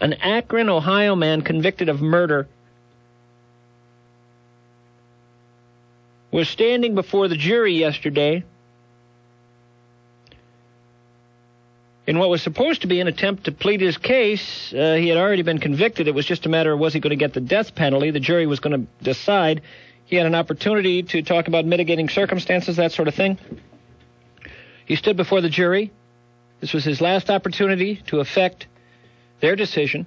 An Akron, Ohio man convicted of murder was standing before the jury yesterday in what was supposed to be an attempt to plead his case. He had already been convicted. It was just a matter of was he going to get the death penalty. The jury was going to decide. He had an opportunity to talk about mitigating circumstances, that sort of thing. He stood before the jury. This was his last opportunity to affect their decision.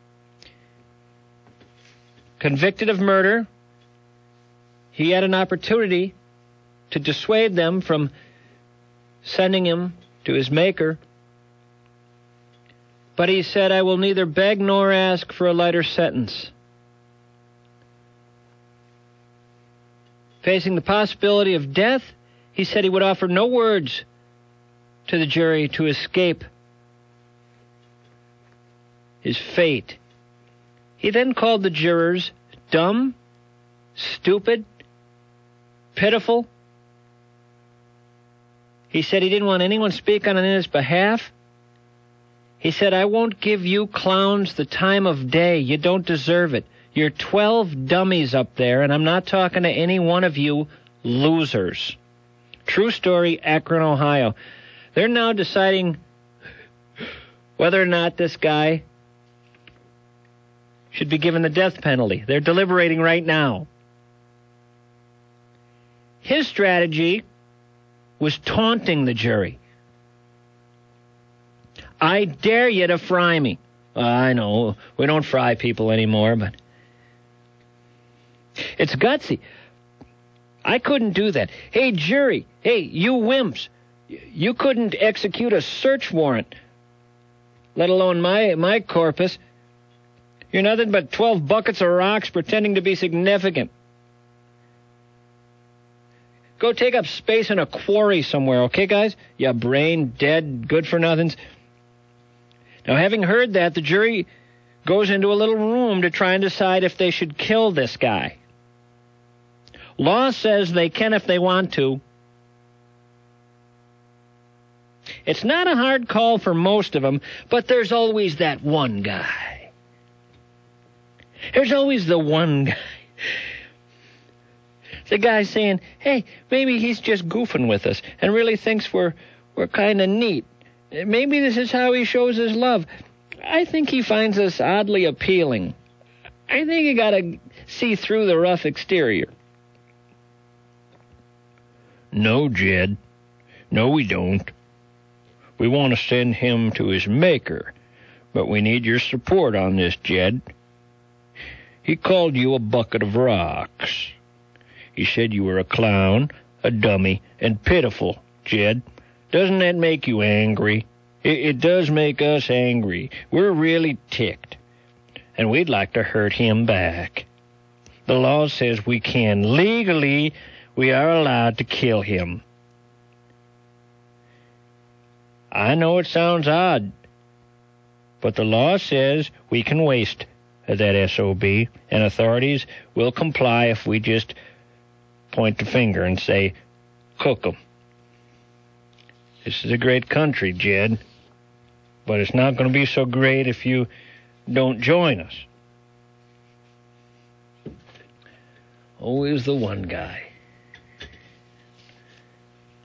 Convicted of murder, he had an opportunity to dissuade them from sending him to his maker. But he said, I will neither beg nor ask for a lighter sentence. Facing the possibility of death, he said he would offer no words to the jury to escape his fate. He then called the jurors dumb, stupid, pitiful. He said he didn't want anyone speaking on his behalf. He said, I won't give you clowns the time of day. You don't deserve it. You're 12 dummies up there, and I'm not talking to any one of you losers. True story, Akron, Ohio. They're now deciding whether or not this guy should be given the death penalty. They're deliberating right now. His strategy was taunting the jury. I dare you to fry me. I know, we don't fry people anymore, but it's gutsy. I couldn't do that. Hey, jury, hey, you wimps, you couldn't execute a search warrant, let alone my corpus. You're nothing but 12 buckets of rocks pretending to be significant. Go take up space in a quarry somewhere, okay, guys? You brain dead, good-for-nothings. Now, having heard that, the jury goes into a little room to try and decide if they should kill this guy. Law says they can if they want to. It's not a hard call for most of them, but there's always that one guy. There's always the one guy. The guy saying, hey, maybe he's just goofing with us and really thinks we're kind of neat. Maybe this is how he shows his love. I think he finds us oddly appealing. I think you got to see through the rough exterior. No, Jed. No, we don't. We want to send him to his maker, but we need your support on this, Jed. He called you a bucket of rocks. He said you were a clown, a dummy, and pitiful, Jed. Doesn't that make you angry? It does make us angry. We're really ticked, and we'd like to hurt him back. The law says we can. Legally, we are allowed to kill him. I know it sounds odd, but the law says we can waste that SOB, and authorities will comply if we just point the finger and say, cook 'em. This is a great country, Jed, but it's not going to be so great if you don't join us. Always the one guy.